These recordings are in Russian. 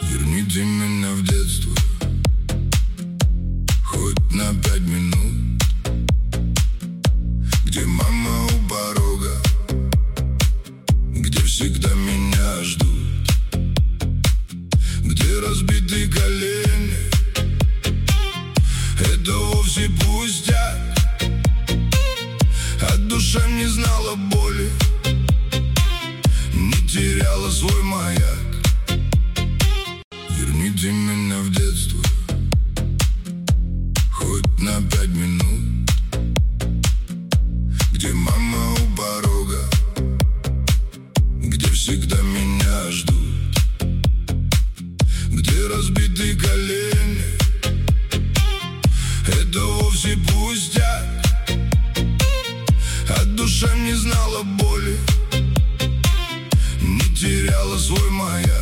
Верните меня в детство, хоть на 5 минут, где мама у порога, где всегда меня ждут, где разбитые колени — это вовсе пустяк, а душа не знала боли, не теряла свой маяк. Верните меня в детство, хоть на 5 минут, где мама у порога, где всегда меня ждут, где разбитые колени — это вовсе пустяк, а душа не знала боли, не теряла свой маяк.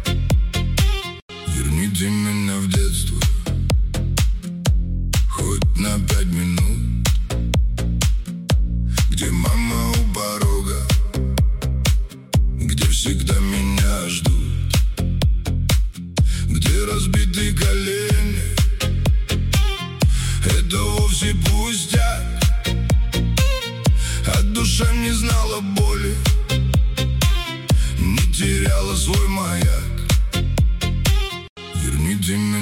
Верните меня в детство, хоть на 5 минут, где мама у порога, где всегда меня ждут, где разбитые колени — это вовсе пустяк, а душа не знала боли, не теряла свой маяк. Верните меня